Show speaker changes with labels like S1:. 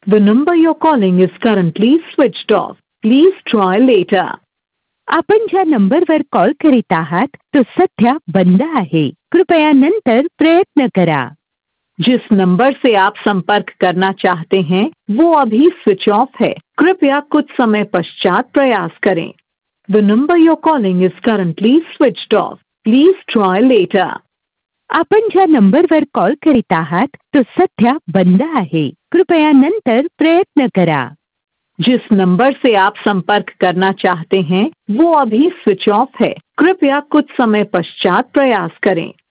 S1: The number you're calling is currently switched off. Please try later.
S2: आपण ज्या नंबरवर call करीत आहात तो सध्या बंद आहे, कृपया नंतर प्रयत्न करा.
S1: जिस नंबर से आप संपर्क करना चाहते हैं वो अभी स्विच ऑफ है, कृपया कुछ समय पश्चात प्रयास करें. The number you're calling is currently switched off. Please try later.
S2: आपण ज्या नंबरवर कॉल करीत आहात तो सध्या बंद आहे, कृपया नंतर प्रयत्न करा.
S1: जिस नंबर से आप संपर्क करना चाहते हैं वो अभी स्विच ऑफ है, कृपया कुछ समय पश्चात प्रयास करें.